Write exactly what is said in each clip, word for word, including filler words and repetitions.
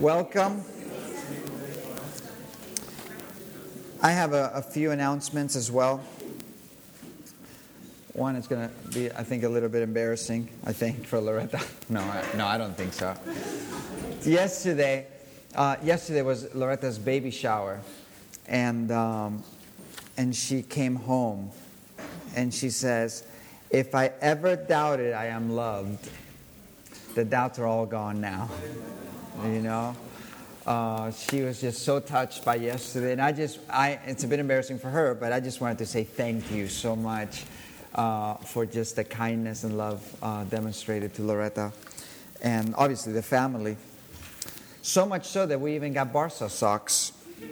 Welcome. I have a, a few announcements as well. One is going to be, I think, a little bit embarrassing, I think, for Loretta. No, I, no, I don't think so. Yesterday, uh, yesterday was Loretta's baby shower, and um, and she came home, and she says, "If I ever doubted I am loved, the doubts are all gone now." You know, uh, she was just so touched by yesterday, and I just, I, it's a bit embarrassing for her, but I just wanted to say thank you so much uh, for just the kindness and love uh, demonstrated to Loretta, and obviously the family. So much so that we even got Barca socks.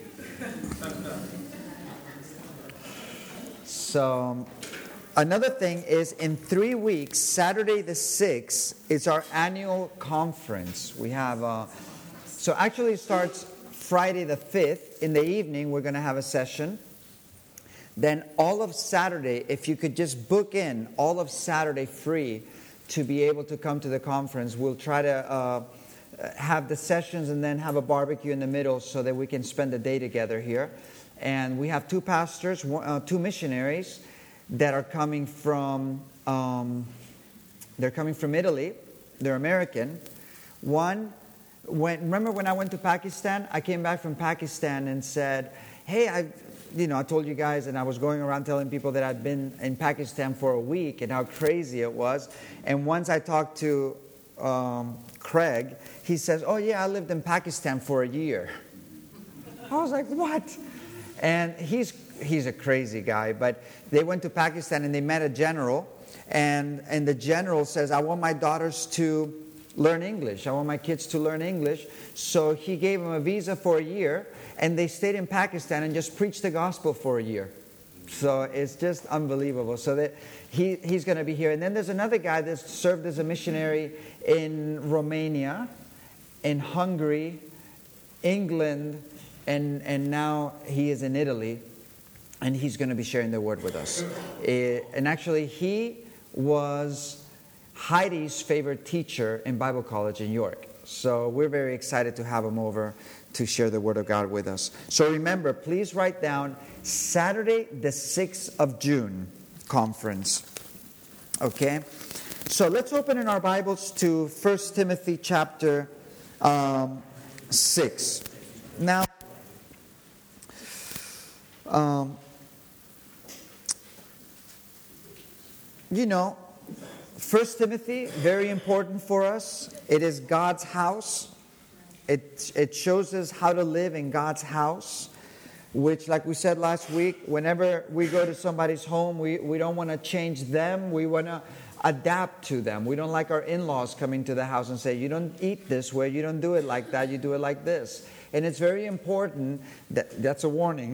So. Another thing is, in three weeks, Saturday the sixth, is our annual conference. We have, uh, so actually it starts Friday the fifth. In the evening, we're going to have a session. Then all of Saturday, if you could just book in all of Saturday free to be able to come to the conference, we'll try to uh, have the sessions and then have a barbecue in the middle so that we can spend the day together here. And we have two pastors, uh, two missionaries, that are coming from, um, they're coming from Italy. They're American. One, when, remember when I went to Pakistan? I came back from Pakistan and said, hey, I, you know, I told you guys, and I was going around telling people that I'd been in Pakistan for a week and how crazy it was. And once I talked to um, Craig, he says, oh yeah, I lived in Pakistan for a year. I was like, what? And he's he's a crazy guy, but they went to Pakistan and they met a general, and, and the general says, I want my daughters to learn English. I want my kids to learn English. So he gave them a visa for a year, and they stayed in Pakistan and just preached the gospel for a year. So it's just unbelievable. So that he, he's going to be here. And then there's another guy that served as a missionary in Romania, in Hungary, England, and, and now he is in Italy. And he's going to be sharing the word with us. Uh, and actually, he was Heidi's favorite teacher in Bible college in York. So we're very excited to have him over to share the word of God with us. So remember, please write down Saturday the sixth of June conference. Okay? So let's open in our Bibles to First Timothy chapter um, six. Now, um, You know, First Timothy, very important for us. It is God's house. It, it shows us how to live in God's house, which, like we said last week, whenever we go to somebody's home, we, we don't want to change them. We want to adapt to them. We don't like our in-laws coming to the house and say, you don't eat this way, you don't do it like that, you do it like this. And it's very important, that, that's a warning.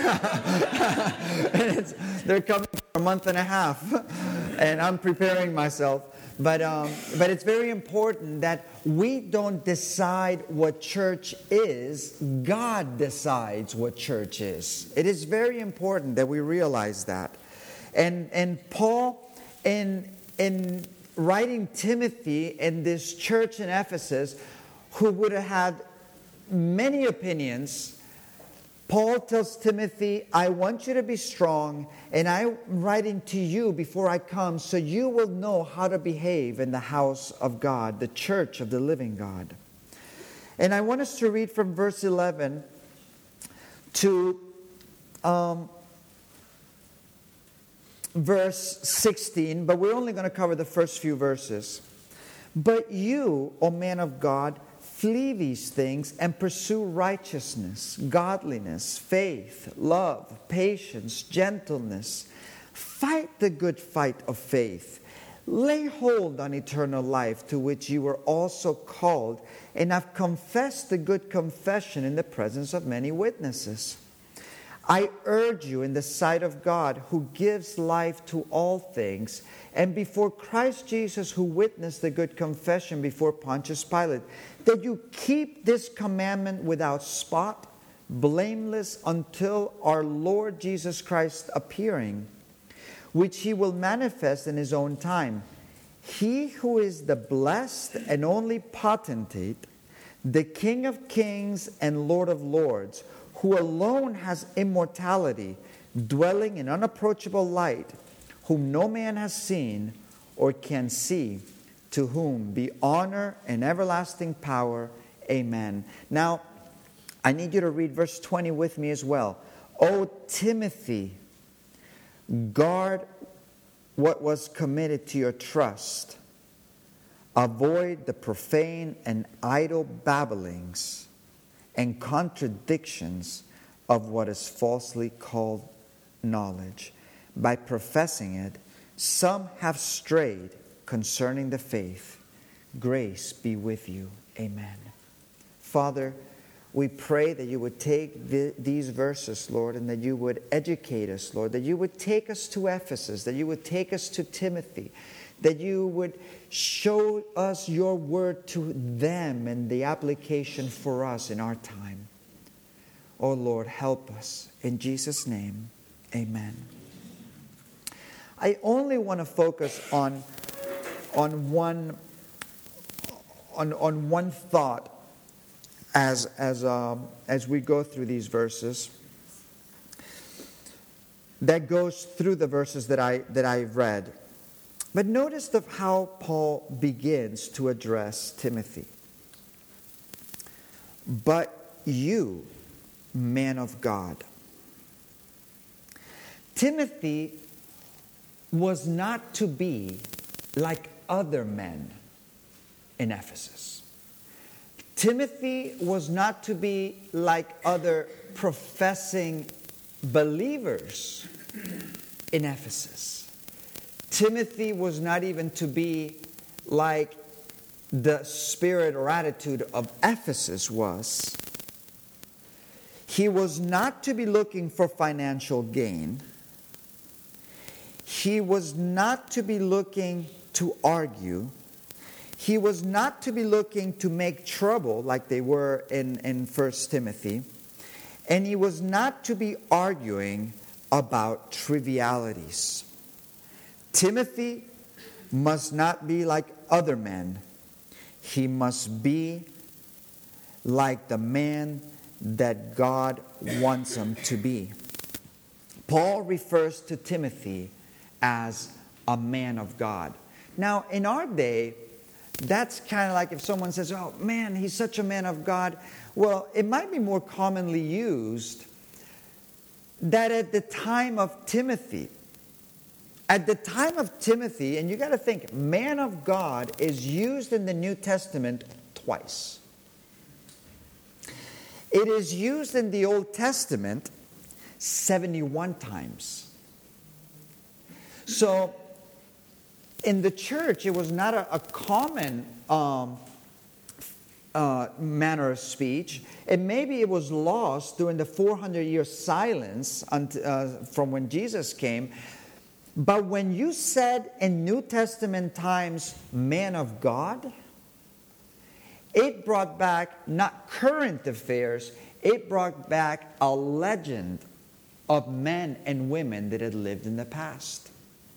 it's, they're coming for a month and a half, and I'm preparing myself. But, um, but it's very important that we don't decide what church is. God decides what church is. It is very important that we realize that. And, and Paul, in, in writing Timothy in this church in Ephesus, who would have had many opinions, Paul tells Timothy, I want you to be strong, and I'm writing to you before I come so you will know how to behave in the house of God, the church of the living God. And I want us to read from verse eleven to um, verse sixteen, but we're only going to cover the first few verses. But you, O man of God, flee these things and pursue righteousness, godliness, faith, love, patience, gentleness. Fight the good fight of faith. Lay hold on eternal life, to which you were also called, and have confessed the good confession in the presence of many witnesses. I urge you in the sight of God, who gives life to all things, and before Christ Jesus, who witnessed the good confession before Pontius Pilate, that you keep this commandment without spot, blameless, until our Lord Jesus Christ appearing, which he will manifest in his own time. He who is the blessed and only potentate, the King of kings and Lord of lords, who alone has immortality, dwelling in unapproachable light, whom no man has seen or can see, to whom be honor and everlasting power. Amen. Now, I need you to read verse twenty with me as well. O Timothy, guard what was committed to your trust. Avoid the profane and idle babblings and contradictions of what is falsely called knowledge. By professing it, some have strayed concerning the faith. Grace be with you. Amen. Father, we pray that you would take the, these verses, Lord, and that you would educate us, Lord, that you would take us to Ephesus, that you would take us to Timothy, that you would show us your word to them and the application for us in our time. Oh, Lord, help us. In Jesus' name, amen. I only want to focus on, on, one, on, on one thought as, as, um, as we go through these verses that goes through the verses that, I, that I've read. But notice the, how Paul begins to address Timothy. But you, man of God. Timothy was not to be like other men in Ephesus. Timothy was not to be like other professing believers in Ephesus. Timothy was not even to be like the spirit or attitude of Ephesus was. He was not to be looking for financial gain. He was not to be looking to argue. He was not to be looking to make trouble like they were in, in First Timothy. And he was not to be arguing about trivialities. Timothy must not be like other men. He must be like the man that God wants him to be. Paul refers to Timothy as a man of God. Now, in our day, that's kind of like if someone says, oh man, he's such a man of God. Well, it might be more commonly used that at the time of Timothy, at the time of Timothy, and you got to think, man of God is used in the New Testament twice. It is used in the Old Testament seventy-one times. So, in the church, it was not a, a common um, uh, manner of speech. And maybe it was lost during the four hundred year silence until, uh, from when Jesus came. But when you said in New Testament times, man of God, it brought back not current affairs, it brought back a legend of men and women that had lived in the past.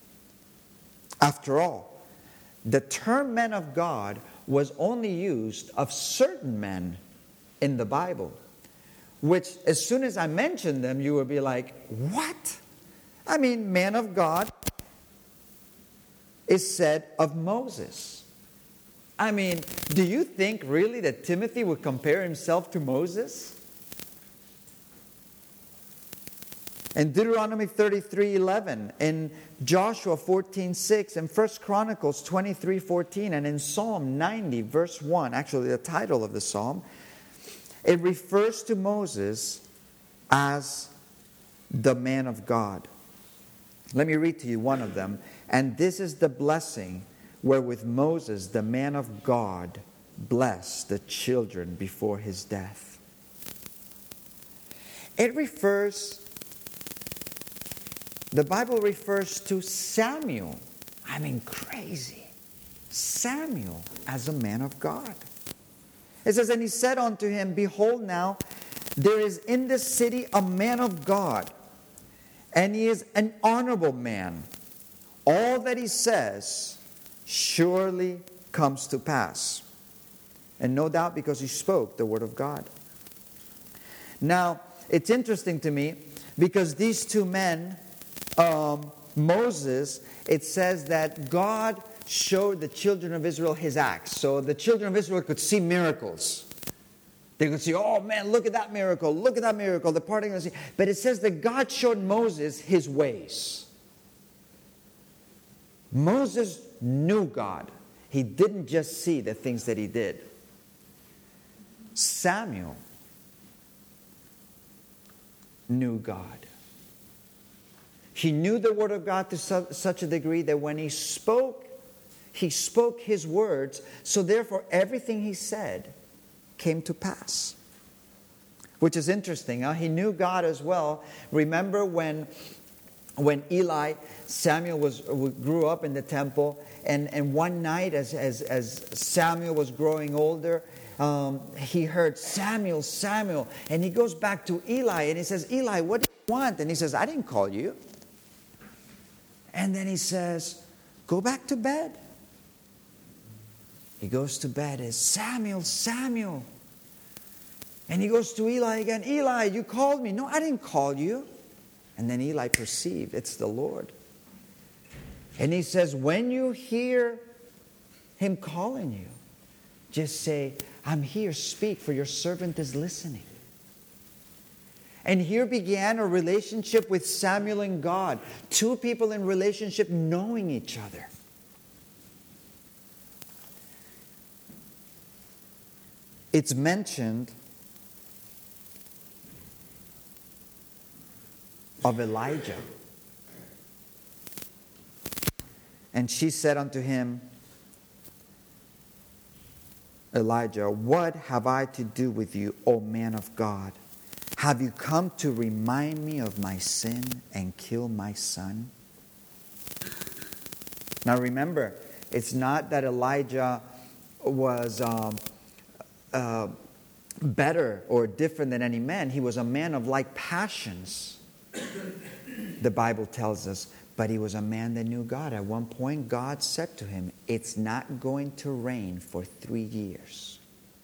After all, the term men of God was only used of certain men in the Bible, which as soon as I mentioned them, you would be like, what? I mean, man of God is said of Moses. I mean, do you think really that Timothy would compare himself to Moses? In Deuteronomy thirty-three eleven, in Joshua fourteen six, in First Chronicles twenty-three fourteen, and in Psalm ninety verse one, actually the title of the psalm, it refers to Moses as the man of God. Let me read to you one of them. And this is the blessing wherewith Moses, the man of God, blessed the children before his death. It refers, the Bible refers to Samuel. I mean, crazy. Samuel as a man of God. It says, and he said unto him, behold now, there is in this city a man of God, and he is an honorable man. All that he says surely comes to pass. And no doubt because he spoke the word of God. Now, it's interesting to me because these two men, um, Moses, it says that God showed the children of Israel his acts. So the children of Israel could see miracles. They could see, oh man, look at that miracle, look at that miracle, the parting of the sea. But it says that God showed Moses his ways. Moses knew God. He didn't just see the things that he did. Samuel knew God. He knew the word of God to su- such a degree that when he spoke, he spoke his words. So therefore, everything he said came to pass. Which is interesting. Huh? He knew God as well. Remember when, when Eli, Samuel was grew up in the temple, and, and one night as, as, as Samuel was growing older, um, he heard, Samuel, Samuel. And he goes back to Eli and he says, Eli, what do you want? And he says, I didn't call you. And then he says, go back to bed. He goes to bed as Samuel, Samuel. And he goes to Eli again. Eli, you called me. No, I didn't call you. And then Eli perceived it's the Lord. And he says, when you hear him calling you, just say, I'm here, speak, for your servant is listening. And here began a relationship with Samuel and God. Two people in relationship knowing each other. It's mentioned of Elijah. And she said unto him, Elijah, what have I to do with you, O man of God? Have you come to remind me of my sin and kill my son? Now remember, it's not that Elijah was um, uh, better or different than any man. He was a man of like passions, the Bible tells us. But he was a man that knew God. At one point, God said to him, it's not going to rain for three years.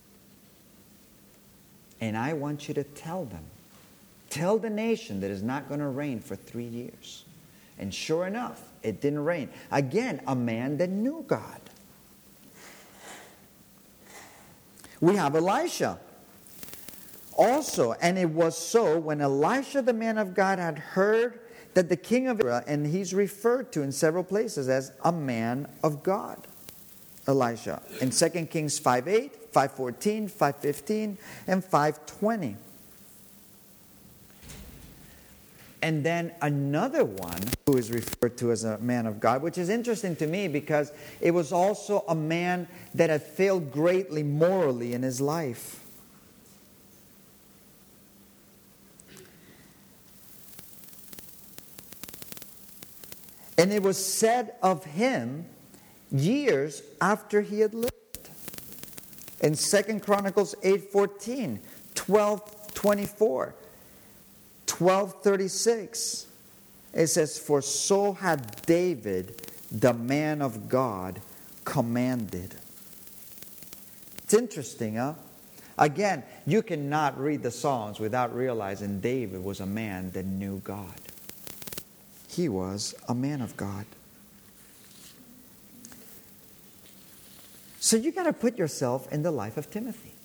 And I want you to tell them, tell the nation that it's not going to rain for three years. And sure enough, it didn't rain. Again, a man that knew God. We have Elisha. Also, and it was so when Elisha, the man of God, had heard that the king of Israel, and he's referred to in several places as a man of God, Elisha. In Second Kings five eight, five fourteen, five fifteen, and five twenty. And then another one who is referred to as a man of God, which is interesting to me because it was also a man that had failed greatly morally in his life. And it was said of him years after he had lived. In Second Chronicles eight fourteen, twelve twenty-four, twelve thirty-six, it says, for so had David, the man of God, commanded. It's interesting, huh? Again, you cannot read the Psalms without realizing David was a man that knew God. He was a man of God. So you got to put yourself in the life of Timothy.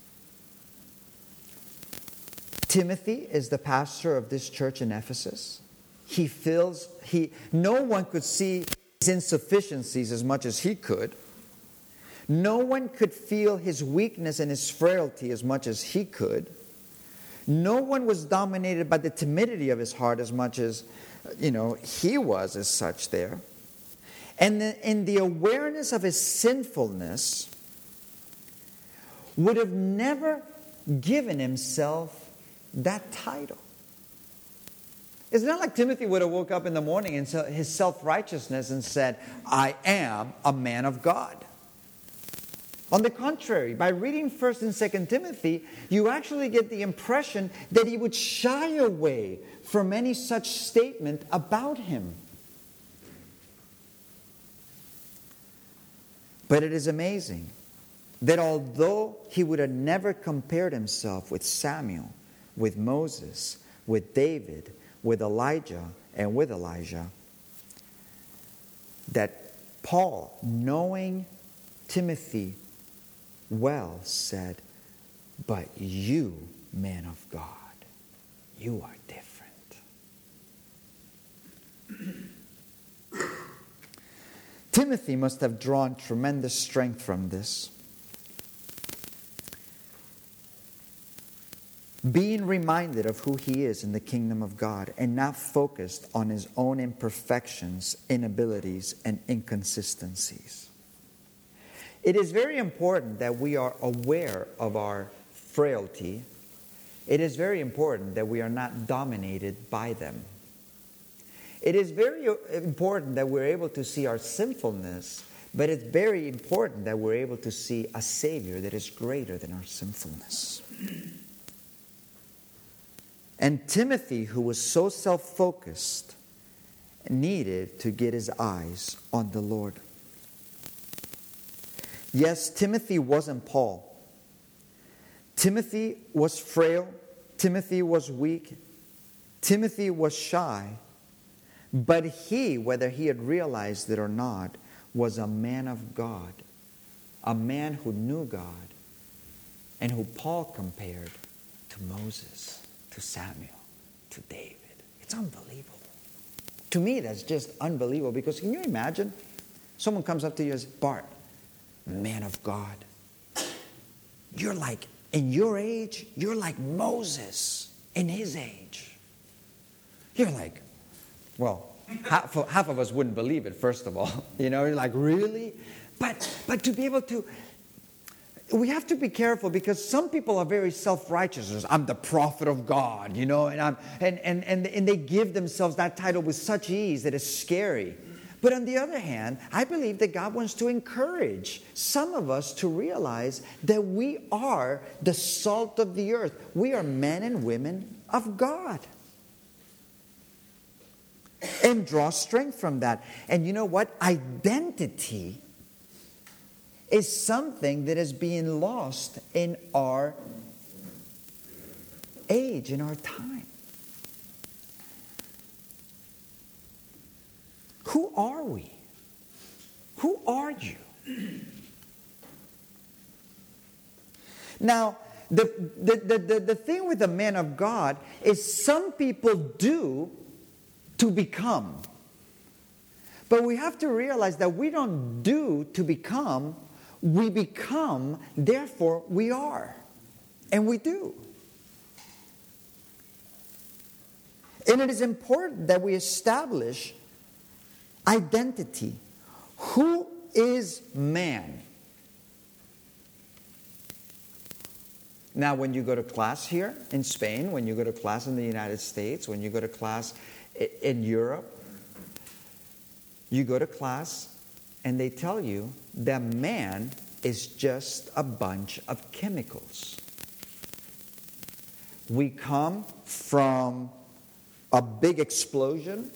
Timothy is the pastor of this church in Ephesus. He feels he no one could see his insufficiencies as much as he could. No one could feel his weakness and his frailty as much as he could. No one was dominated by the timidity of his heart as much as, you know, he was as such there. And the, in the awareness of his sinfulness, would have never given himself that title. It's not like Timothy would have woke up in the morning and so his self-righteousness and said, I am a man of God. On the contrary, by reading First and Second Timothy, you actually get the impression that he would shy away from any such statement about him. But it is amazing that although he would have never compared himself with Samuel, with Moses, with David, with Elijah, and with Elijah, that Paul, knowing Timothy well, said, but you, man of God, you are different. Timothy must have drawn tremendous strength from this. Being reminded of who he is in the kingdom of God and not focused on his own imperfections, inabilities, and inconsistencies. It is very important that we are aware of our frailty. It is very important that we are not dominated by them. It is very important that we're able to see our sinfulness, but it's very important that we're able to see a Savior that is greater than our sinfulness. And Timothy, who was so self-focused, needed to get his eyes on the Lord. Yes, Timothy wasn't Paul. Timothy was frail. Timothy was weak. Timothy was shy. But he, whether he had realized it or not, was a man of God. A man who knew God. And who Paul compared to Moses, to Samuel, to David. It's unbelievable. To me, that's just unbelievable. Because can you imagine? Someone comes up to you and says, Bart, man of God. You're like, in your age, you're like Moses in his age. You're like, well, half of, half of us wouldn't believe it, first of all. You know, you're like, really? But, but to be able to, we have to be careful because some people are very self-righteous. I'm the prophet of God, you know, and, I'm, and, and, and, and they give themselves that title with such ease that it's scary. But on the other hand, I believe that God wants to encourage some of us to realize that we are the salt of the earth. We are men and women of God. And draw strength from that. And you know what? Identity is something that is being lost in our age, in our time. Who are we? Who are you? Now, the, the, the, the, the thing with the man of God is some people do to become. But we have to realize that we don't do to become, we become, therefore we are. And we do. And it is important that we establish identity. Who is man? Now, when you go to class here in Spain, when you go to class in the United States, when you go to class in Europe, you go to class and they tell you that man is just a bunch of chemicals. We come from a big explosion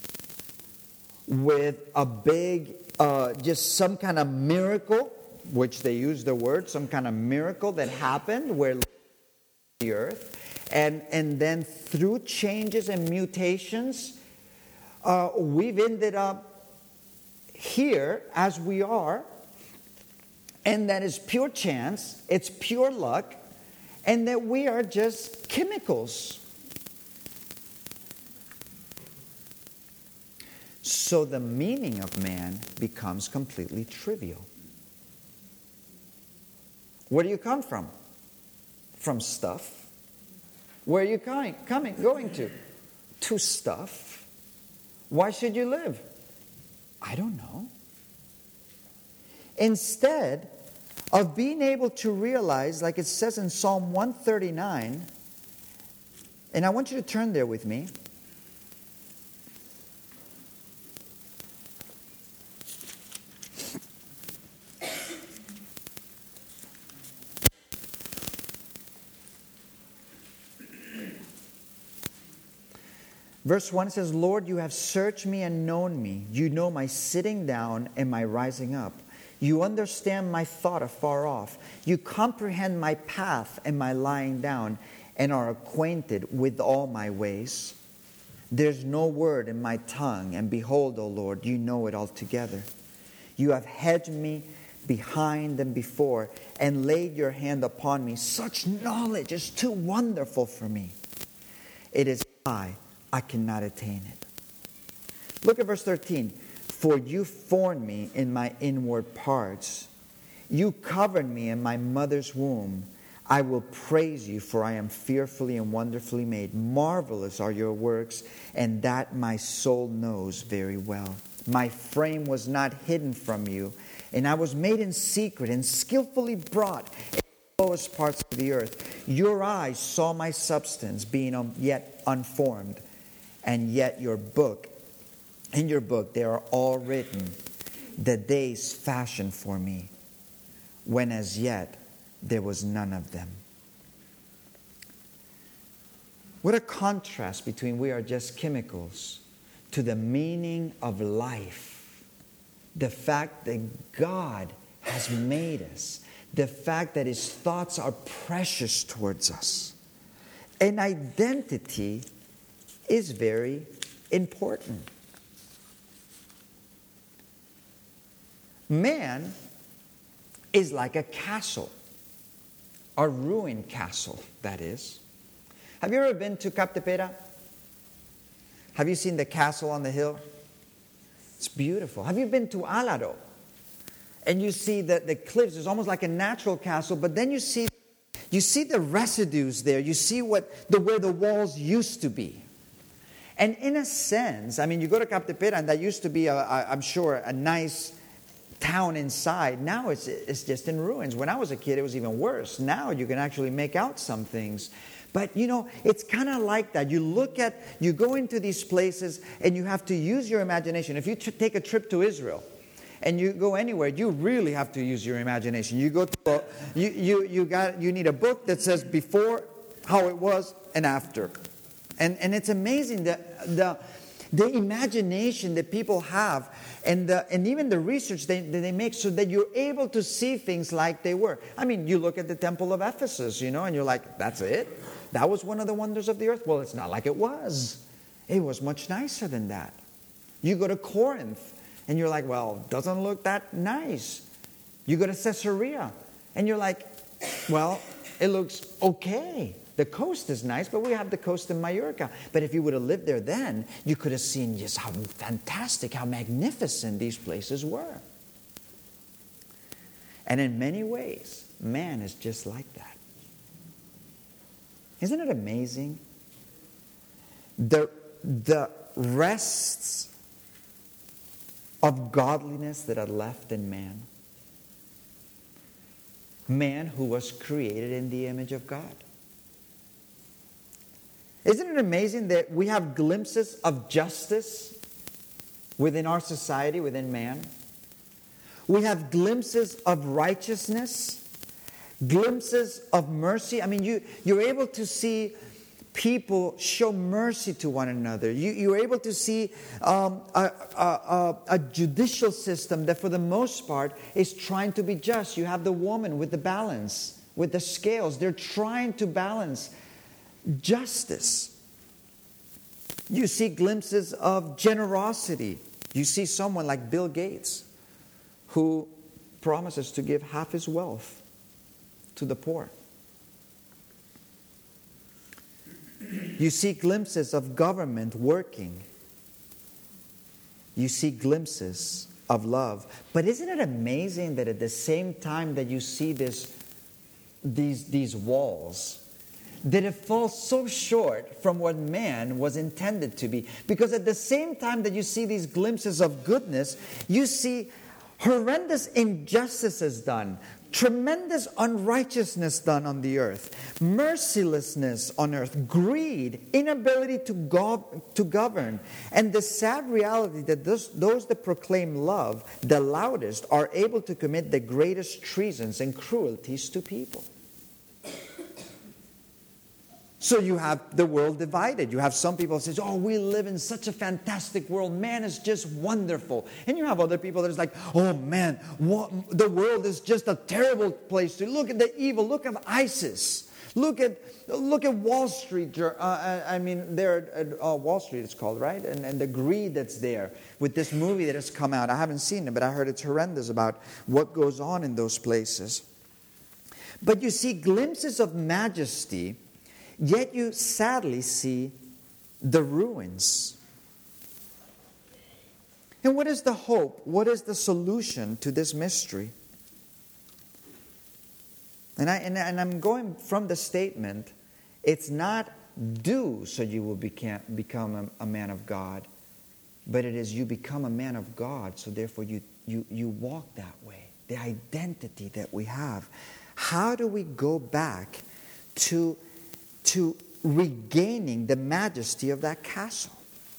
with a big, uh, just some kind of miracle, which they use the word, some kind of miracle that happened where the earth, and and then through changes and mutations, uh, we've ended up here as we are, and that is pure chance, it's pure luck, and that we are just chemicals. So the meaning of man becomes completely trivial. Where do you come from? From stuff. Where are you coming, coming, going to? To stuff. Why should you live? I don't know. Instead of being able to realize, like it says in Psalm one thirty-nine, and I want you to turn there with me. Verse one says, Lord, you have searched me and known me. You know my sitting down and my rising up. You understand my thought afar off. You comprehend my path and my lying down, and are acquainted with all my ways. There's no word in my tongue, and behold, O Lord, you know it altogether. You have hedged me behind and before, and laid your hand upon me. Such knowledge is too wonderful for me. It is high, I cannot attain it. Look at verse thirteen. For you formed me in my inward parts. You covered me in my mother's womb. I will praise you, for I am fearfully and wonderfully made. Marvelous are your works, and that my soul knows very well. My frame was not hidden from you, and I was made in secret and skillfully brought in the lowest parts of the earth. Your eyes saw my substance, being yet unformed, and yet your book, in your book, they are all written, the days fashioned for me, when as yet there was none of them. What a contrast between we are just chemicals to the meaning of life. The fact that God has made us. The fact that His thoughts are precious towards us. And identity is very important. Man is like a castle. A ruined castle, that is. Have you ever been to Captepera? Have you seen the castle on the hill? It's beautiful. Have you been to Alaro? And you see the, the cliffs. It's almost like a natural castle, but then you see you see the residues there. You see what the where the walls used to be. And in a sense, I mean, you go to Captepera, and that used to be, a, a, I'm sure, a nice town inside. Now it's it's just in ruins. When I was a kid, it was even worse. Now you can actually make out some things. But, you know, it's kind of like that. You look at, you go into these places, and you have to use your imagination. If you t- take a trip to Israel, and you go anywhere, you really have to use your imagination. You go to, a, you, you, you, got, you need a book that says before, how it was, and after. And, and it's amazing that the, the imagination that people have, and, the, and even the research they, that they make, so that you're able to see things like they were. I mean, you look at the Temple of Ephesus, you know, and you're like, that's it? That was one of the wonders of the earth? Well, it's not like it was. It was much nicer than that. You go to Corinth, and you're like, well, doesn't look that nice. You go to Caesarea, and you're like, well, it looks okay. The coast is nice, but we have the coast in Mallorca. But if you would have lived there then, you could have seen just how fantastic, how magnificent these places were. And in many ways, man is just like that. Isn't it amazing? The, the rests of godliness that are left in man. Man who was created in the image of God. Isn't it amazing that we have glimpses of justice within our society, within man? We have glimpses of righteousness, glimpses of mercy. I mean, you, you're able to see people show mercy to one another. You, you're able to see um, a, a, a, a judicial system that for the most part is trying to be just. You have the woman with the balance, with the scales. They're trying to balance justice. You see glimpses of generosity. You see someone like Bill Gates who promises to give half his wealth to the poor. You see glimpses of government working. You see glimpses of love. But isn't it amazing that at the same time that you see this, these, these walls, that it falls so short from what man was intended to be? Because at the same time that you see these glimpses of goodness, you see horrendous injustices done, tremendous unrighteousness done on the earth, mercilessness on earth, greed, inability to, go- to govern, and the sad reality that those, those that proclaim love the loudest are able to commit the greatest treasons and cruelties to people. So you have the world divided. You have some people who say, oh, we live in such a fantastic world. Man is just wonderful. And you have other people that is like, oh man, what, the world is just a terrible place to look at the evil. Look at ISIS. Look at look at Wall Street. Uh, I mean, there at uh, Wall Street it's called, right? And, and the greed that's there with this movie that has come out. I haven't seen it, but I heard it's horrendous about what goes on in those places. But you see glimpses of majesty, yet you sadly see the ruins. And what is the hope? What is the solution to this mystery? And, I, and, and I'm going from the statement, it's not do so you will become, become a, a man of God, but it is you become a man of God, so therefore you, you, you walk that way. The identity that we have. How do we go back to, to regaining the majesty of that castle?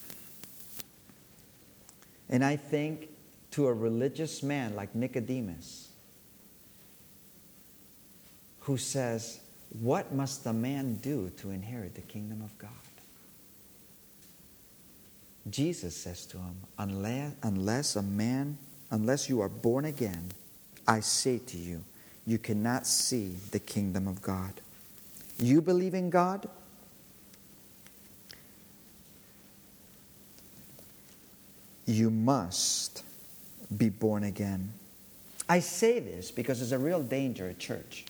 And I think to a religious man like Nicodemus, who says, what must a man do to inherit the kingdom of God? Jesus says to him, unless, unless a man, unless you are born again, I say to you, you cannot see the kingdom of God. You believe in God? You must be born again. I say this because there's a real danger at church.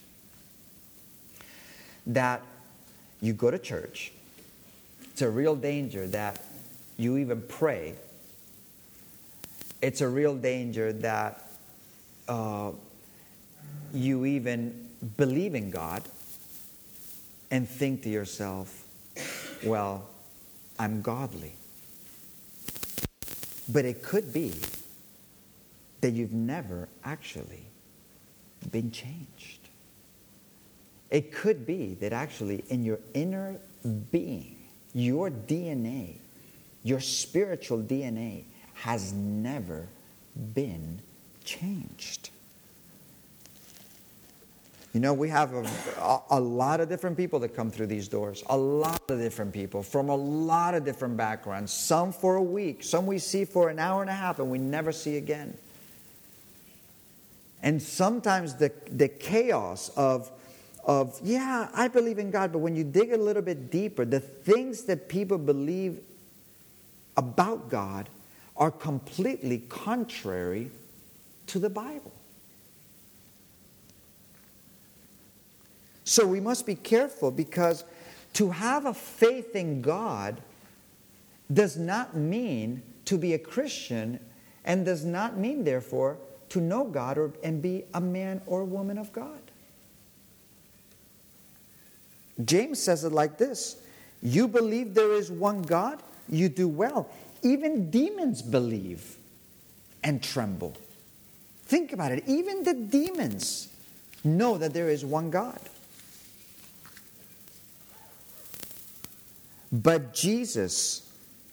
That you go to church. It's a real danger that you even pray. It's a real danger that uh, you even believe in God and think to yourself, well, I'm godly. But it could be that you've never actually been changed. It could be that actually in your inner being, your D N A, your spiritual D N A has never been changed. You know, we have a, a, a lot of different people that come through these doors. A lot of different people from a lot of different backgrounds. Some for a week. Some we see for an hour and a half and we never see again. And sometimes the, the chaos of, of, yeah, I believe in God, but when you dig a little bit deeper, the things that people believe about God are completely contrary to the Bible. So we must be careful, because to have a faith in God does not mean to be a Christian, and does not mean, therefore, to know God or, and be a man or woman of God. James says it like this: you believe there is one God, you do well. Even demons believe and tremble. Think about it. Even the demons know that there is one God. But Jesus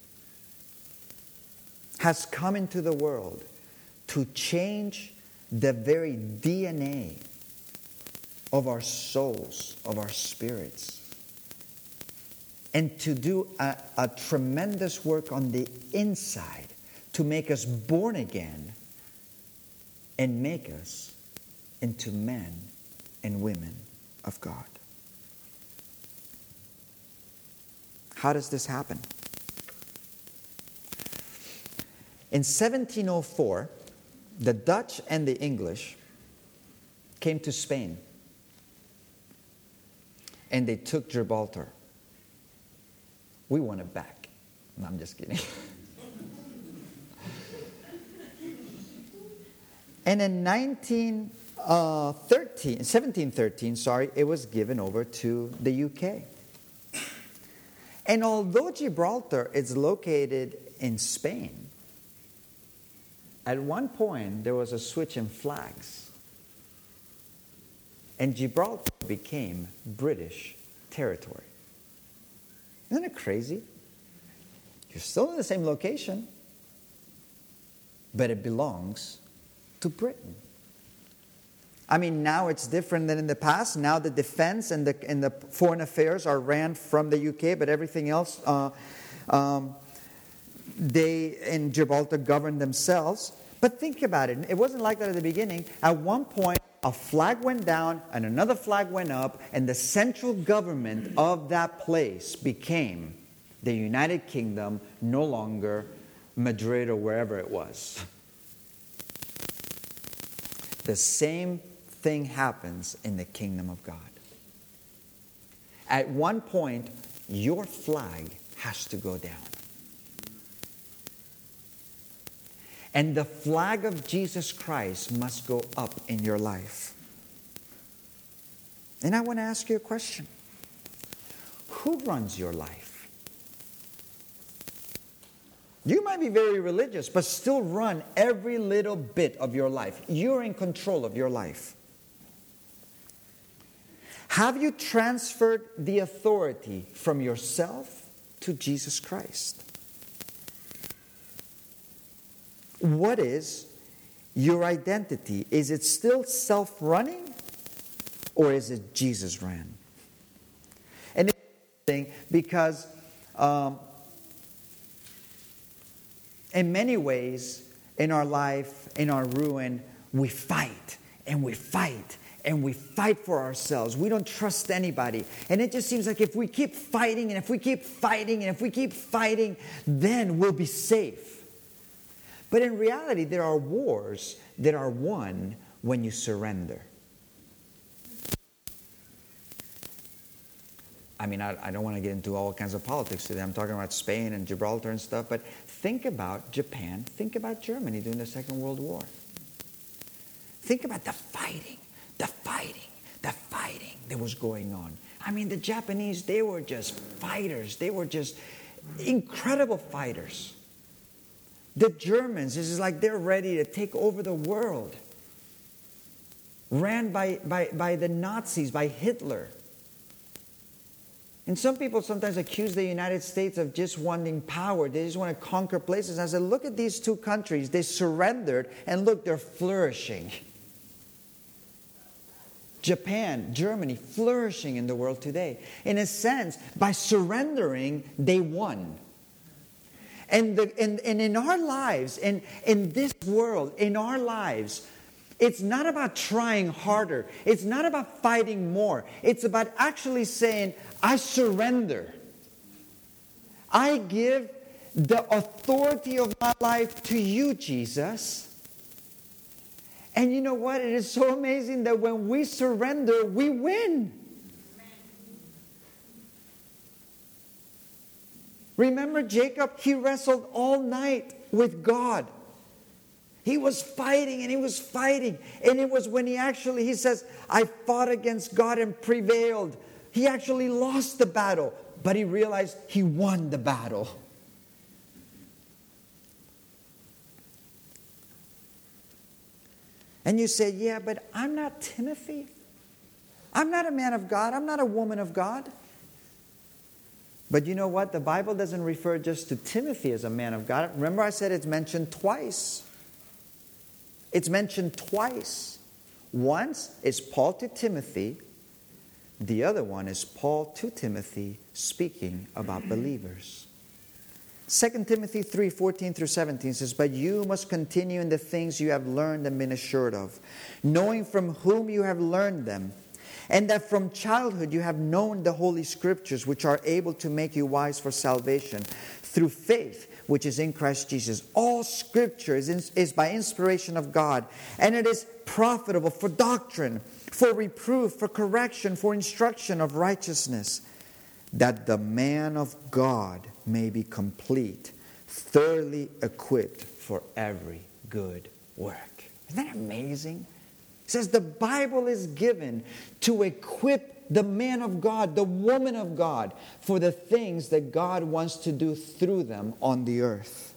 has come into the world to change the very D N A of our souls, of our spirits, and to do a, a tremendous work on the inside to make us born again and make us into men and women of God. How does this happen? In seventeen oh four, the Dutch and the English came to Spain, and they took Gibraltar. We want it back. No, I'm just kidding. And in nineteen thirteen, seventeen thirteen, sorry, it was given over to the U K. And although Gibraltar is located in Spain, at one point there was a switch in flags, and Gibraltar became British territory. Isn't it crazy? You're still in the same location, but it belongs to Britain. I mean, now it's different than in the past. Now the defense and the, and the foreign affairs are ran from the U K, but everything else, uh, um, they in Gibraltar govern themselves. But think about it. It wasn't like that at the beginning. At one point, a flag went down and another flag went up, and the central government of that place became the United Kingdom, no longer Madrid or wherever it was. The same thing happens in the kingdom of God. At one point, your flag has to go down. And the flag of Jesus Christ must go up in your life. And I want to ask you a question. Who runs your life? You might be very religious, but still run every little bit of your life. You're in control of your life. Have you transferred the authority from yourself to Jesus Christ? What is your identity? Is it still self-running, or is it Jesus ran? And it's interesting because um, in many ways in our life, in our ruin, we fight and we fight and we fight for ourselves. We don't trust anybody. And it just seems like if we keep fighting and if we keep fighting and if we keep fighting, then we'll be safe. But in reality, there are wars that are won when you surrender. I mean, I, I don't want to get into all kinds of politics today. I'm talking about Spain and Gibraltar and stuff. But think about Japan. Think about Germany during the Second World War. Think about the fighting, the fighting, the fighting that was going on. I mean, the Japanese, they were just fighters. They were just incredible fighters. The Germans, this is like they're ready to take over the world. Ran by, by, by the Nazis, by Hitler. And some people sometimes accuse the United States of just wanting power. They just want to conquer places. And I said, look at these two countries. They surrendered, and look, they're flourishing. Japan, Germany, flourishing in the world today. In a sense, by surrendering, they won. And, the, and, and in our lives, in, in this world, in our lives, it's not about trying harder. It's not about fighting more. It's about actually saying, I surrender. I give the authority of my life to you, Jesus. And you know what? It is so amazing that when we surrender, we win. Remember Jacob? He wrestled all night with God. He was fighting and he was fighting. And it was when he actually, he says, I fought against God and prevailed. He actually lost the battle, but he realized he won the battle. And you say, yeah, but I'm not Timothy. I'm not a man of God. I'm not a woman of God. But you know what? The Bible doesn't refer just to Timothy as a man of God. Remember I said it's mentioned twice. It's mentioned twice. Once is Paul to Timothy. The other one is Paul to Timothy speaking about believers. Second Timothy three, fourteen through seventeen says, but you must continue in the things you have learned and been assured of, knowing from whom you have learned them, and that from childhood you have known the Holy Scriptures, which are able to make you wise for salvation through faith, which is in Christ Jesus. All Scripture is, in, is by inspiration of God, and it is profitable for doctrine, for reproof, for correction, for instruction of righteousness, that the man of God may be complete, thoroughly equipped for every good work. Isn't that amazing? It says the Bible is given to equip the man of God, the woman of God, for the things that God wants to do through them on the earth.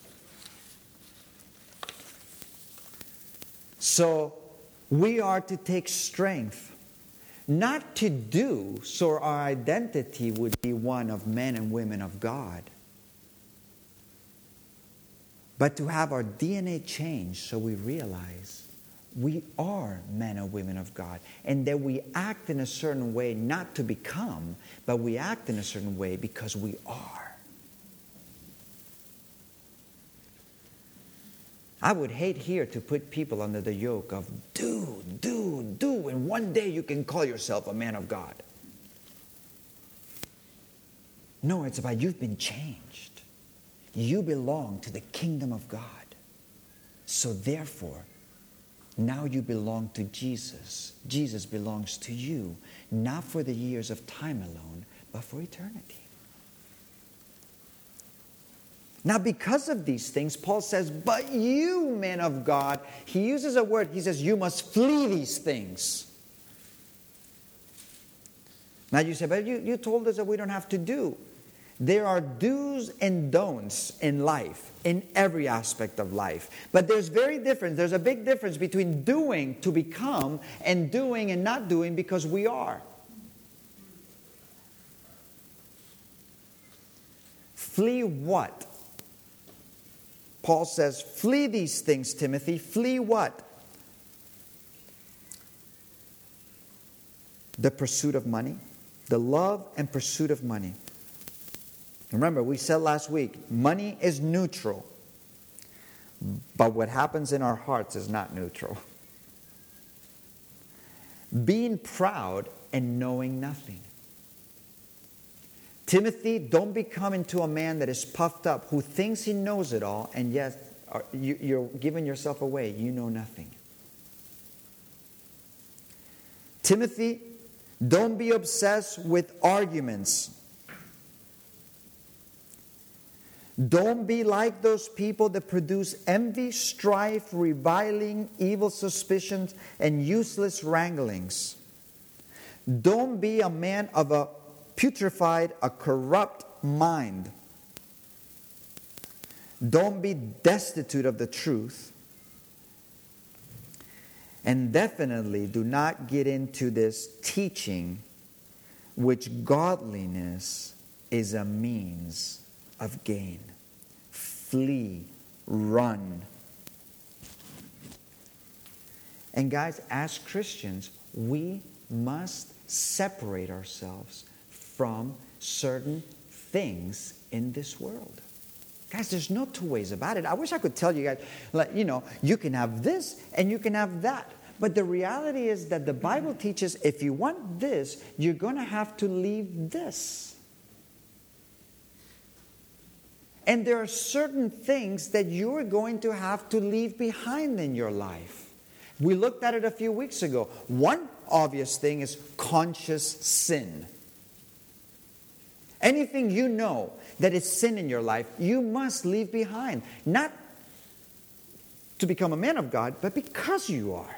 So we are to take strength, not to do so our identity would be one of men and women of God, but to have our D N A changed so we realize we are men and women of God, and that we act in a certain way not to become, but we act in a certain way because we are. I would hate here to put people under the yoke of do, do, do, and one day you can call yourself a man of God. No, it's about you've been changed. You belong to the kingdom of God. So therefore, now you belong to Jesus. Jesus belongs to you, not for the years of time alone, but for eternity. Now, because of these things, Paul says, but you, men of God, he uses a word, he says, you must flee these things. Now you say, but you, you told us that we don't have to do. There are do's and don'ts in life, in every aspect of life. But there's very different. There's a big difference between doing to become and doing and not doing because we are. Flee what? Paul says, flee these things, Timothy. Flee what? The pursuit of money. The love and pursuit of money. Remember, we said last week, money is neutral. But what happens in our hearts is not neutral. Being proud and knowing nothing. Timothy, don't become into a man that is puffed up, who thinks he knows it all, and yet you're giving yourself away. You know nothing. Timothy, don't be obsessed with arguments. Don't be like those people that produce envy, strife, reviling, evil suspicions, and useless wranglings. Don't be a man of a putrefied, a corrupt mind. Don't be destitute of the truth. And definitely do not get into this teaching which godliness is a means of gain. Flee, run. And guys, as Christians, we must separate ourselves from certain things in this world. Guys, there's no two ways about it. I wish I could tell you guys, like, you know, you can have this and you can have that. But the reality is that the Bible teaches if you want this, you're going to have to leave this. And there are certain things that you're going to have to leave behind in your life. We looked at it a few weeks ago. One obvious thing is conscious sin. Anything you know that is sin in your life, you must leave behind. Not to become a man of God, but because you are.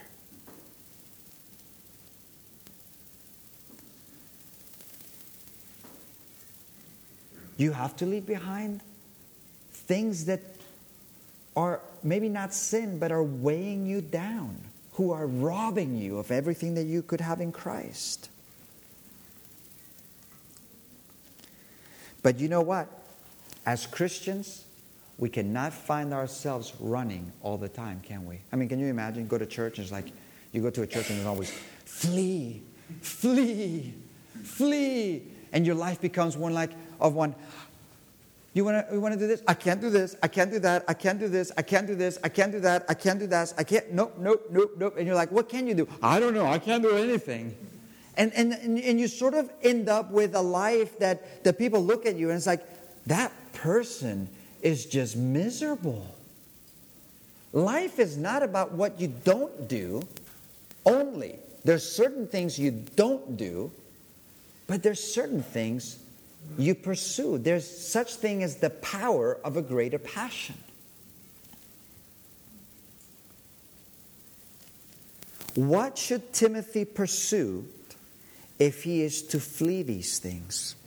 You have to leave behind things that are maybe not sin, but are weighing you down, who are robbing you of everything that you could have in Christ. But you know what? As Christians, we cannot find ourselves running all the time, can we? I mean, can you imagine? Go to church and it's like, you go to a church and it's always, flee, flee, flee. And your life becomes one like, of one, you want to you want to do this? I can't do this. I can't do that. I can't do this. I can't do this. I can't do that. I can't do that. I can't, nope, nope, nope, nope. And you're like, what can you do? I don't know. I can't do anything. And, and, and you sort of end up with a life that, that people look at you and it's like, that person is just miserable. Life is not about what you don't do only. There's certain things you don't do, but there's certain things you pursue. There's such thing as the power of a greater passion. What should Timothy pursue if he is to flee these things?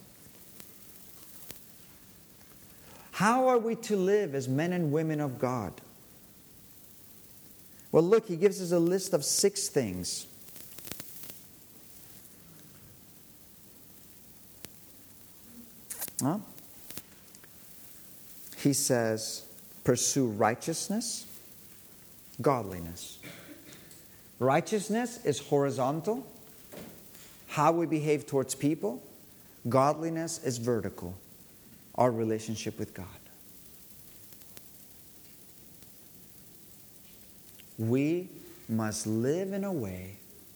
How are we to live as men and women of God? Well, look, he gives us a list of six things. Huh? He says, pursue righteousness, godliness. Righteousness is horizontal, how we behave towards people. Godliness is vertical, our relationship with God. We must live in a way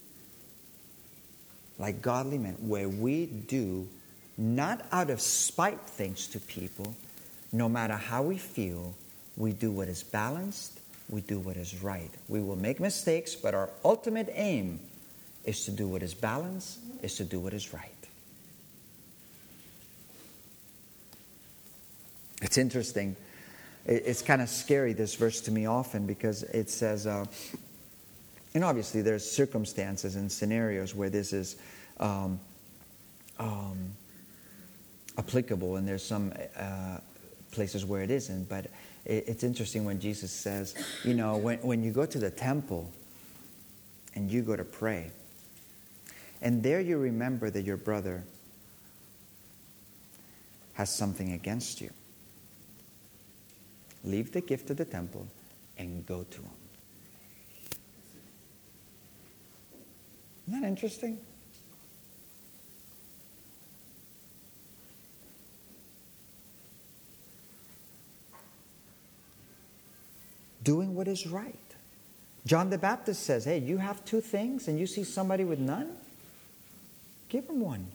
like godly men, where we do not out of spite things to people, no matter how we feel, we do what is balanced, we do what is right. We will make mistakes, but our ultimate aim is to do what is balanced, is to do what is right. It's interesting. It's kind of scary, this verse, to me often, because it says, uh, and obviously there's circumstances and scenarios where this is um, um, applicable, and there's some uh, places where it isn't. But it, it's interesting when Jesus says, you know, when, when you go to the temple and you go to pray, and there you remember that your brother has something against you. Leave the gift of the temple and go to him. Isn't that interesting? Doing what is right. John the Baptist says, hey, you have two things and you see somebody with none? Give him one.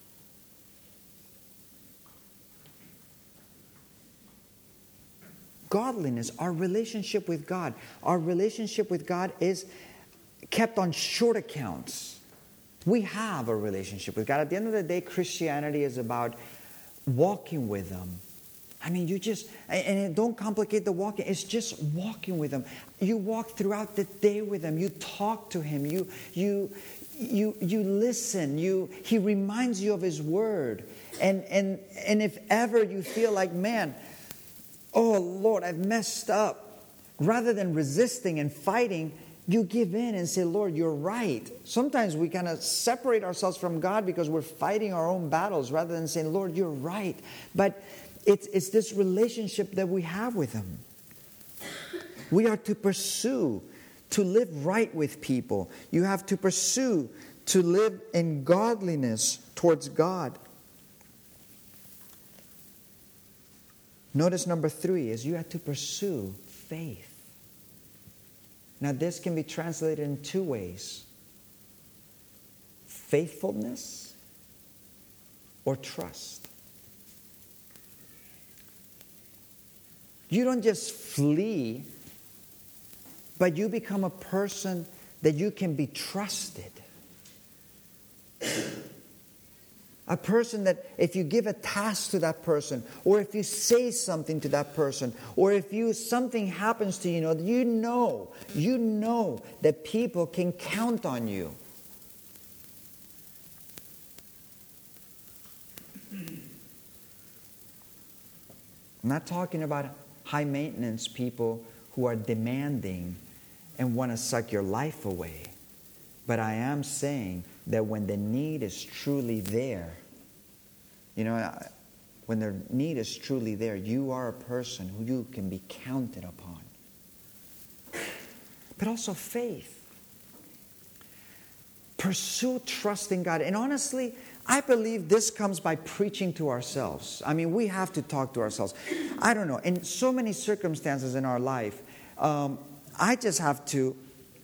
Godliness, our relationship with God. Our relationship with God is kept on short accounts. We have a relationship with God. At the end of the day, Christianity is about walking with Him. I mean, you just, and don't complicate the walking. It's just walking with Him. You walk throughout the day with Him. You talk to Him. You, you, you, you listen. You, He reminds you of His Word. And, and, and if ever you feel like, man, oh Lord, I've messed up. Rather than resisting and fighting, you give in and say, Lord, you're right. Sometimes we kind of separate ourselves from God because we're fighting our own battles rather than saying, Lord, you're right. But it's, it's this relationship that we have with Him. We are to pursue to live right with people. You have to pursue to live in godliness towards God. Notice number three is you have to pursue faith. Now this can be translated in two ways. Faithfulness or trust. You don't just flee, but you become a person that you can be trusted. A person that if you give a task to that person, or if you say something to that person, or if you something happens to you, you know, you know, you know that people can count on you. I'm not talking about high maintenance people who are demanding and want to suck your life away. But I am saying that when the need is truly there, you know, when the need is truly there, you are a person who you can be counted upon. But also faith. Pursue trusting God. And honestly, I believe this comes by preaching to ourselves. I mean, we have to talk to ourselves. I don't know. In so many circumstances in our life, um, I just have to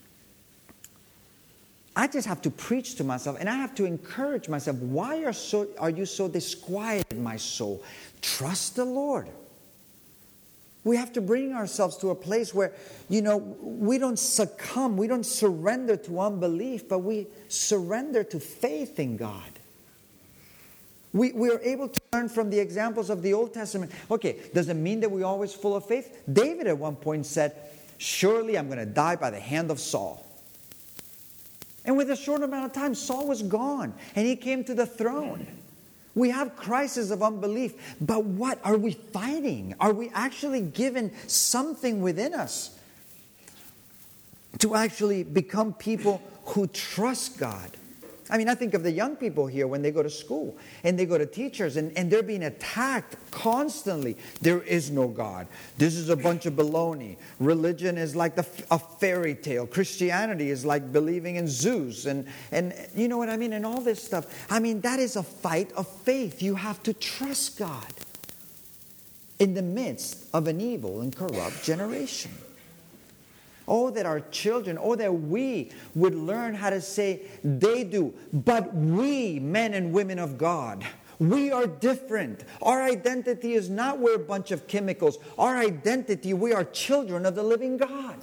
I just have to preach to myself, and I have to encourage myself. Why are so are you so disquieted, my soul? Trust the Lord. We have to bring ourselves to a place where, you know, we don't succumb, we don't surrender to unbelief, but we surrender to faith in God. We, we are able to learn from the examples of the Old Testament. Okay, does it mean that we're always full of faith? David at one point said, surely I'm going to die by the hand of Saul. And with a short amount of time, Saul was gone, and he came to the throne. We have crises of unbelief, but what are we fighting? Are we actually given something within us to actually become people who trust God? I mean, I think of the young people here when they go to school and they go to teachers and, and they're being attacked constantly. There is no God. This is a bunch of baloney. Religion is like the, a fairy tale. Christianity is like believing in Zeus. And, and you know what I mean? And all this stuff. I mean, that is a fight of faith. You have to trust God in the midst of an evil and corrupt generation. Oh, that our children, oh, that we would learn how to say, they do, but we, men and women of God, we are different. Our identity is not we're a bunch of chemicals. Our identity, we are children of the living God.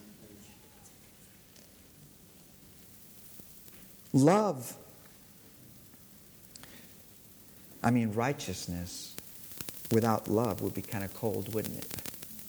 Love. I mean, righteousness without love would be kind of cold, wouldn't it?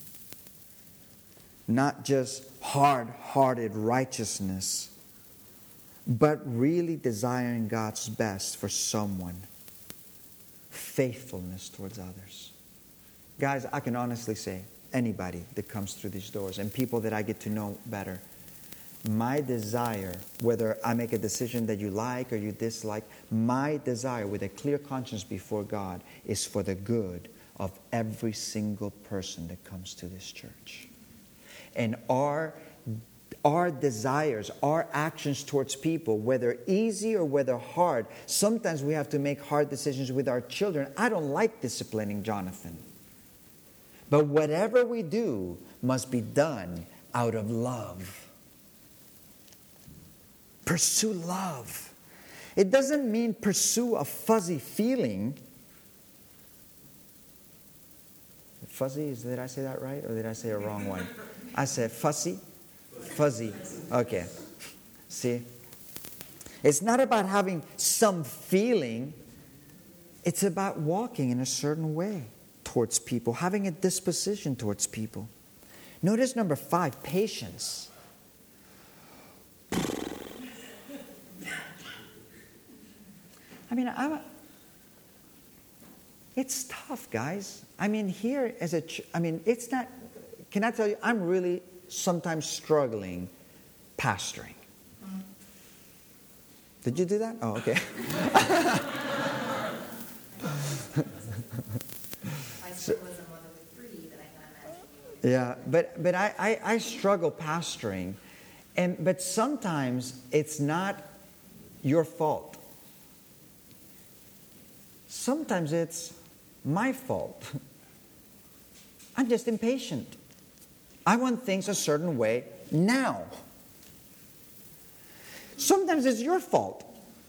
Not just hard-hearted righteousness, but really desiring God's best for someone. Faithfulness towards others. Guys, I can honestly say, anybody that comes through these doors and people that I get to know better, my desire, whether I make a decision that you like or you dislike, my desire with a clear conscience before God is for the good of every single person that comes to this church. And our, our desires, our actions towards people, whether easy or whether hard, sometimes we have to make hard decisions with our children. I don't like disciplining Jonathan. But whatever we do must be done out of love. Pursue love. It doesn't mean pursue a fuzzy feeling. Fuzzy, did I say that right? Or did I say a wrong one? I said fussy? Fuzzy. Okay. See? It's not about having some feeling. It's about walking in a certain way towards people, having a disposition towards people. Notice number five, patience. I mean, I'm, it's tough, guys. I mean, here as a, ch- I mean, it's not, can I tell you, I'm really sometimes struggling pastoring. Did you do that? Oh, okay. I still was a mother with three, but I can imagine you. Yeah, but, but I, I, I struggle pastoring. And, but sometimes it's not your fault. Sometimes it's my fault. I'm just impatient. I want things a certain way now. Sometimes it's your fault.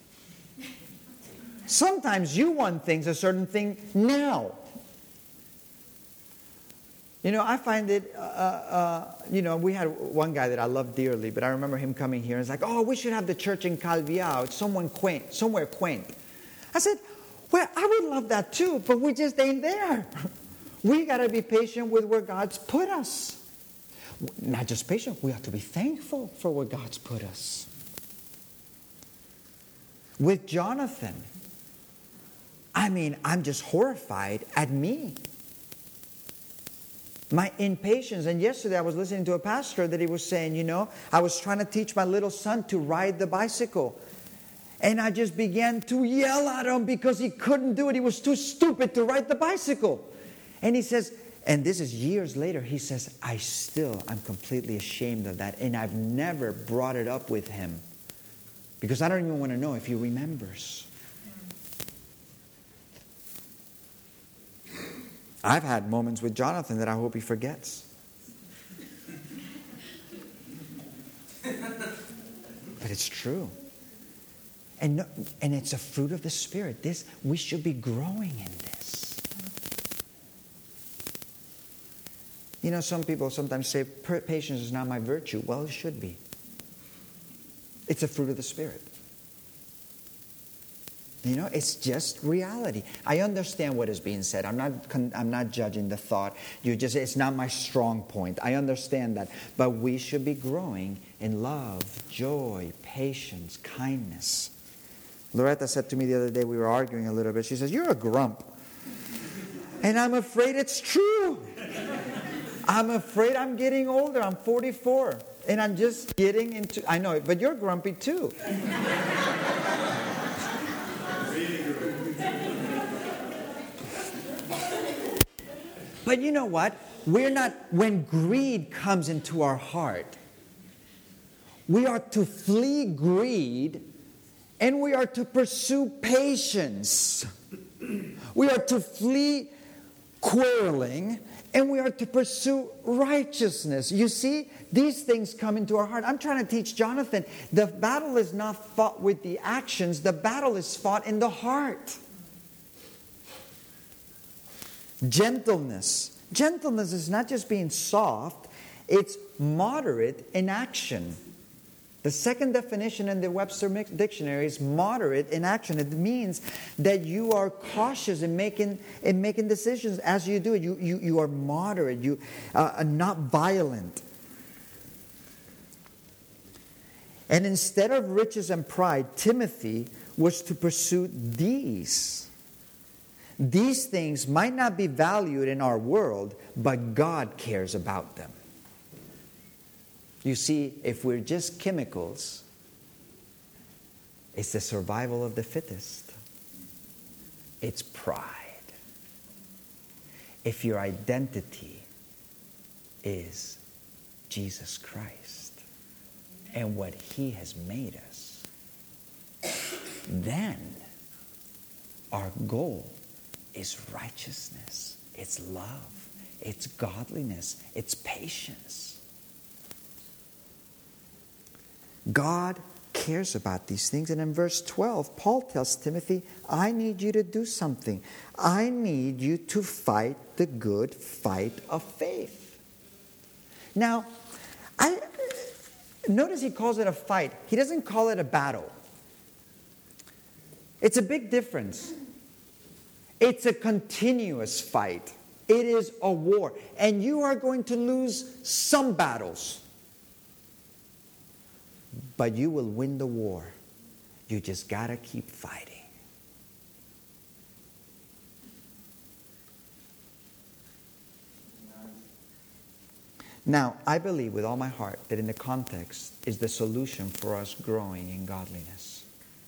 Sometimes you want things a certain thing now. You know, I find it, uh, uh, you know, we had one guy that I love dearly, but I remember him coming here and it's like, oh, we should have the church in Calviao. It's someone quaint, somewhere quaint. I said, well, I would love that too, but we just ain't there. We got to be patient with where God's put us. Not just patient, we have to be thankful for where God's put us. With Jonathan, I mean, I'm just horrified at me. My impatience. And yesterday I was listening to a pastor that he was saying, you know, I was trying to teach my little son to ride the bicycle. And I just began to yell at him because he couldn't do it. He was too stupid to ride the bicycle. And he says, and this is years later, he says, I still, I'm completely ashamed of that. And I've never brought it up with him. Because I don't even want to know if he remembers. I've had moments with Jonathan that I hope he forgets. But it's true. And, no, and it's a fruit of the Spirit. This, we should be growing in this. You know, some people sometimes say, patience is not my virtue. Well, it should be. It's a fruit of the Spirit. You know, it's just reality. I understand what is being said. I'm not, I'm not judging the thought. You just, it's not my strong point. I understand that. But we should be growing in love, joy, patience, kindness. Loretta said to me the other day, we were arguing a little bit. She says, you're a grump. And I'm afraid it's true. I'm afraid I'm getting older. I'm forty-four. And I'm just getting into, I know, but you're grumpy too. But you know what? We're not, when greed comes into our heart, we are to flee greed and we are to pursue patience. We are to flee quarreling and we are to pursue righteousness. You see, these things come into our heart. I'm trying to teach Jonathan, the battle is not fought with the actions, the battle is fought in the heart. Gentleness. Gentleness is not just being soft, it's moderate in action. The second definition in the Webster Dictionary is moderate in action. It means that you are cautious in making in making decisions as you do it. You, you, you are moderate. You uh, are not violent. And instead of riches and pride, Timothy was to pursue these. These things might not be valued in our world, but God cares about them. You see, if we're just chemicals, it's the survival of the fittest. It's pride. If your identity is Jesus Christ and what He has made us, then our goal is righteousness, it's love, it's godliness, it's patience. God cares about these things. And in verse twelve, Paul tells Timothy, I need you to do something. I need you to fight the good fight of faith. Now, I notice he calls it a fight. He doesn't call it a battle. It's a big difference. It's a continuous fight. It is a war. And you are going to lose some battles. But you will win the war. You just got to keep fighting. Now, I believe with all my heart that in the context is the solution for us growing in godliness.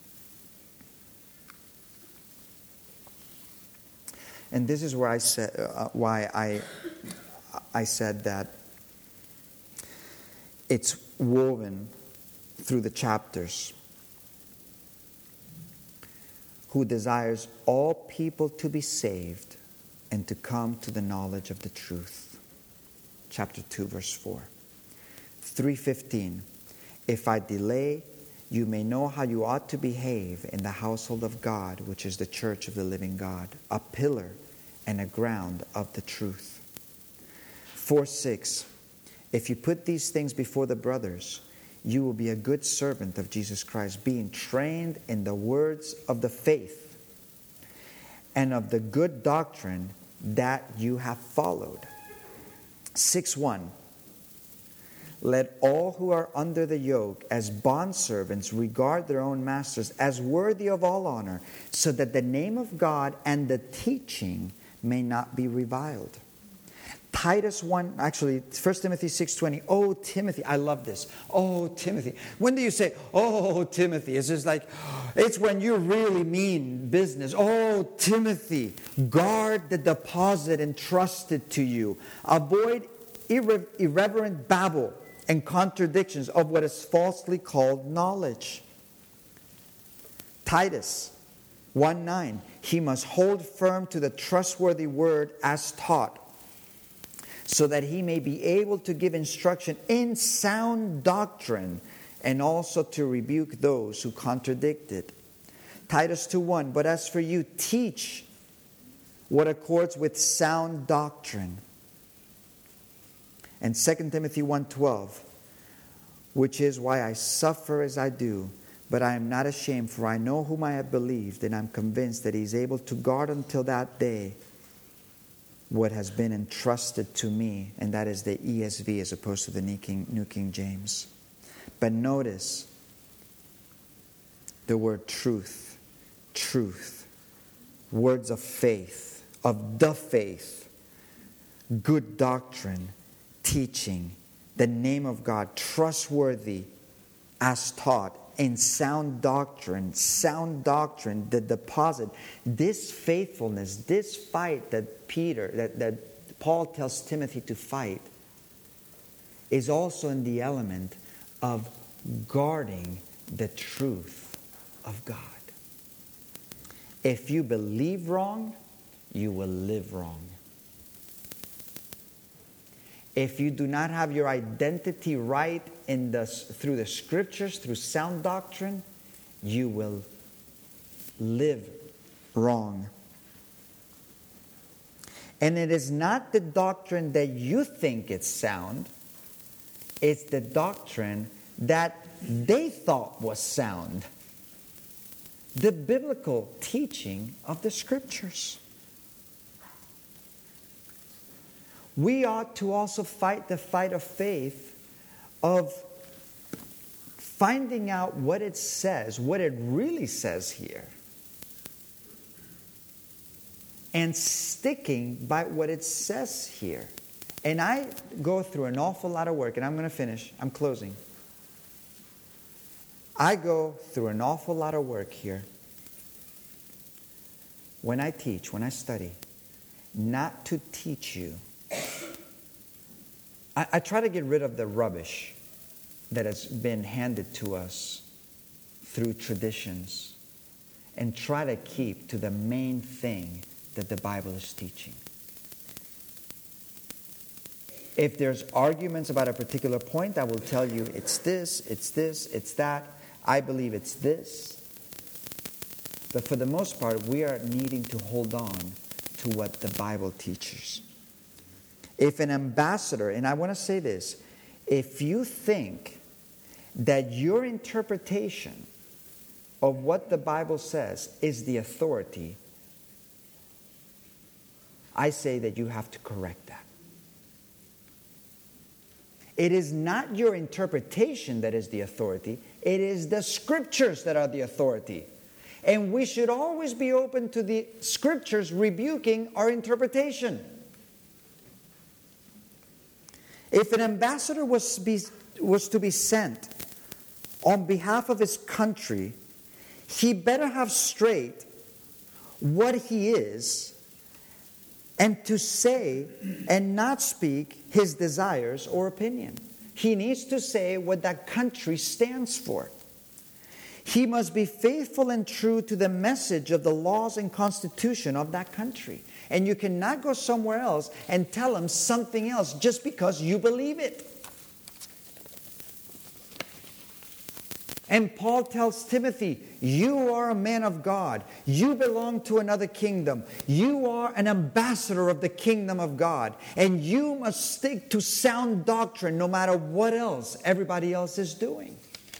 And this is where I said, uh, why I, I said that it's woven through the chapters. Who desires all people to be saved and to come to the knowledge of the truth. Chapter two, verse four. three fifteen. If I delay, you may know how you ought to behave in the household of God, which is the church of the living God, a pillar and a ground of the truth. four six. If you put these things before the brothers, you will be a good servant of Jesus Christ, being trained in the words of the faith and of the good doctrine that you have followed. six one. Let all who are under the yoke as bondservants regard their own masters as worthy of all honor, so that the name of God and the teaching may not be reviled. Titus one, actually, First Timothy six twenty. Oh, Timothy, I love this. Oh, Timothy. When do you say, oh, Timothy? It's just like, it's when you really mean business. Oh, Timothy, guard the deposit entrusted to you. Avoid irre- irreverent babble and contradictions of what is falsely called knowledge. Titus one nine. He must hold firm to the trustworthy word as taught, so that he may be able to give instruction in sound doctrine and also to rebuke those who contradict it. Titus two one, but as for you, teach what accords with sound doctrine. And Second Timothy one twelve, which is why I suffer as I do, but I am not ashamed, for I know whom I have believed, and I'm convinced that he is able to guard until that day what has been entrusted to me, and that is the E S V as opposed to the New King, New King James. But notice the word truth, truth, words of faith, of the faith, good doctrine, teaching, the name of God, trustworthy as taught, in sound doctrine, sound doctrine, the deposit, this faithfulness, this fight that Peter, that, that Paul tells Timothy to fight is also in the element of guarding the truth of God. If you believe wrong, you will live wrong. If you do not have your identity right in the, through the scriptures, through sound doctrine, you will live wrong. And it is not the doctrine that you think is sound, it's the doctrine that they thought was sound. The biblical teaching of the scriptures. We ought to also fight the fight of faith of finding out what it says, what it really says here, and sticking by what it says here. And I go through an awful lot of work, and I'm going to finish. I'm closing. I go through an awful lot of work here when I teach, when I study, not to teach you. I, I try to get rid of the rubbish that has been handed to us through traditions and try to keep to the main thing that the Bible is teaching. If there's arguments about a particular point, I will tell you it's this, it's this, it's that. I believe it's this. But for the most part, we are needing to hold on to what the Bible teaches. If an ambassador, and I want to say this, if you think that your interpretation of what the Bible says is the authority, I say that you have to correct that. It is not your interpretation that is the authority. It is the scriptures that are the authority. And we should always be open to the scriptures rebuking our interpretation. If an ambassador was, be, was to be sent on behalf of his country, he better have straight what he is and to say and not speak his desires or opinion. He needs to say what that country stands for. He must be faithful and true to the message of the laws and constitution of that country. And you cannot go somewhere else and tell them something else just because you believe it. And Paul tells Timothy, you are a man of God. You belong to another kingdom. You are an ambassador of the kingdom of God. And you must stick to sound doctrine no matter what else everybody else is doing.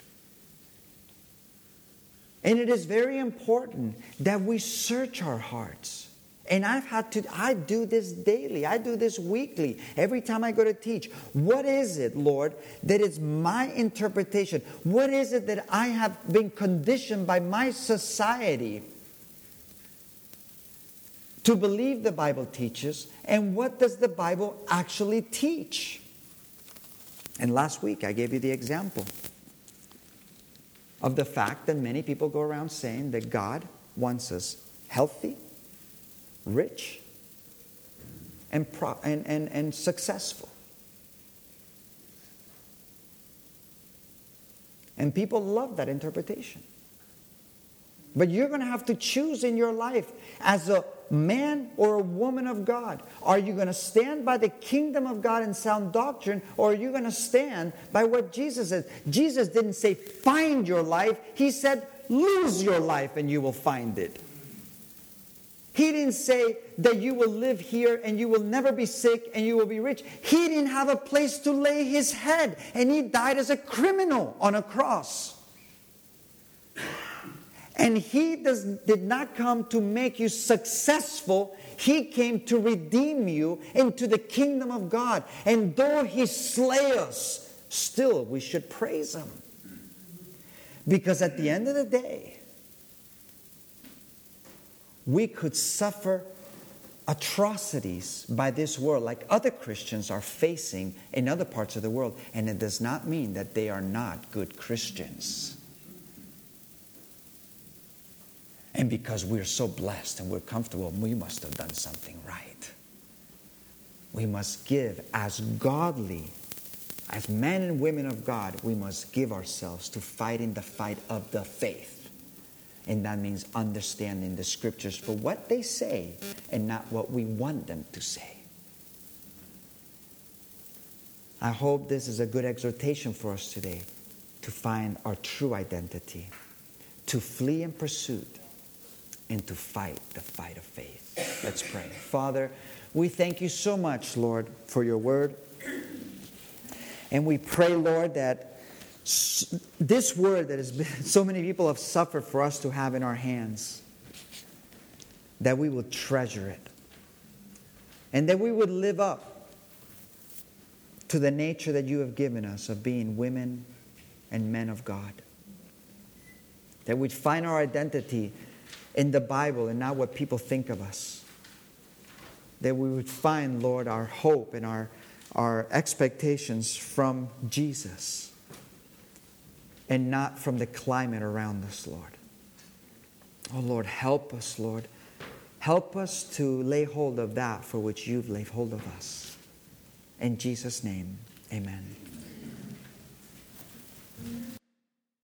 And it is very important that we search our hearts. And I've had to, I do this daily. I do this weekly. Every time I go to teach. What is it, Lord, that is my interpretation? What is it that I have been conditioned by my society to believe the Bible teaches? And what does the Bible actually teach? And last week I gave you the example of the fact that many people go around saying that God wants us healthy, rich, and, pro- and, and, and successful. And people love that interpretation. But you're going to have to choose in your life as a man or a woman of God. Are you going to stand by the kingdom of God and sound doctrine, or are you going to stand by what Jesus said? Jesus didn't say find your life. He said lose your life and you will find it. He didn't say that you will live here and you will never be sick and you will be rich. He didn't have a place to lay his head, and he died as a criminal on a cross. And he does, did not come to make you successful. He came to redeem you into the kingdom of God. And though he slay us, still we should praise him. Because at the end of the day, we could suffer atrocities by this world like other Christians are facing in other parts of the world. And it does not mean that they are not good Christians. And because we're so blessed and we're comfortable, we must have done something right. We must give as godly, as men and women of God, we must give ourselves to fighting the fight of the faith. And that means understanding the scriptures for what they say and not what we want them to say. I hope this is a good exhortation for us today to find our true identity, to flee in pursuit, and to fight the fight of faith. Let's pray. Father, we thank you so much, Lord, for your word. And we pray, Lord, that this word that has been, so many people have suffered for us to have in our hands, that we will treasure it. And that we would live up to the nature that you have given us of being women and men of God. That we'd find our identity in the Bible and not what people think of us. That we would find, Lord, our hope and our, our expectations from Jesus and not from the climate around us, Lord. Oh, Lord, help us, Lord. Help us to lay hold of that for which you've laid hold of us. In Jesus' name, amen.